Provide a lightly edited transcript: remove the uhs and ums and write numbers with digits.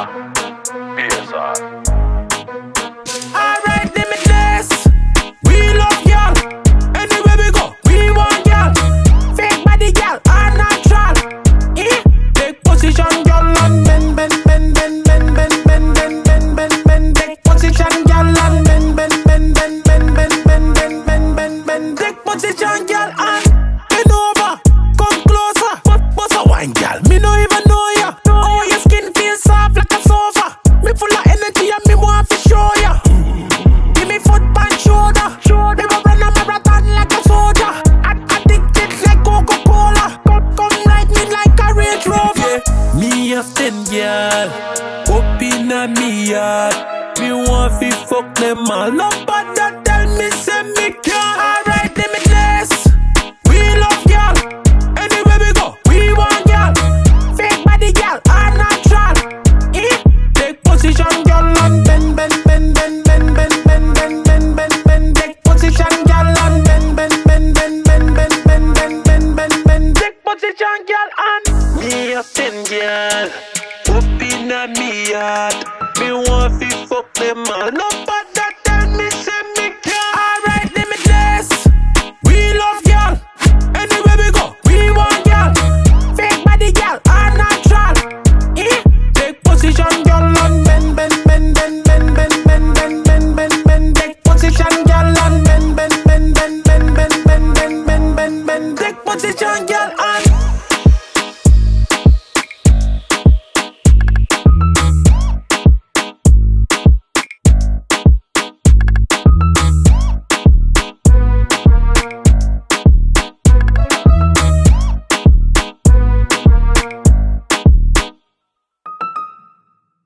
PSR. Alright, limitless. We love y'all. Anywhere we go, we want y'all. Fake body y'all, all natural. Take position, y'all, and bend, bend, bend, bend, bend, bend, bend, bend, bend, bend, bend. Take position, y'all, and bend, bend, bend, bend, bend, bend, bend, bend, bend, bend, bend. Take position, y'all, and bend over. Come closer, bust a wine, y'all. Me no even know ya. Oh, your skin feels soft like a sofa. Me full of energy and me want to show ya. Give me foot and shoulder. Me will run a marathon like a soldier. Addicted like Coca-Cola. Come ride me like a Range Rover. Me a thin girl, up in a me yard. Me want fi fuck them all up, but don't tell me say me can't. Alright, limitless. We love y'all. Anywhere we go, we want y'all. Fake body y'all, all natural. Take position, y'all, and bend, bend, bend, bend, bend, bend, bend, bend, bend, bend, bend. Take position, y'all, and bend, bend, bend, bend, bend, bend, bend, bend, bend, bend, bend. Take position, y'all, and me a thin girl, up in a me yard. Me want fi fuck them all up.